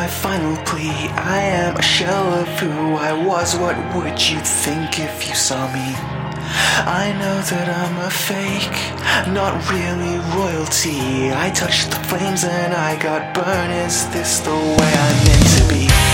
final plea. I am a shell of who I was. What would you think if you saw me? I know that I'm a fake, not really royalty. I touched the flames and I got burned. Is this the way I'm meant to be?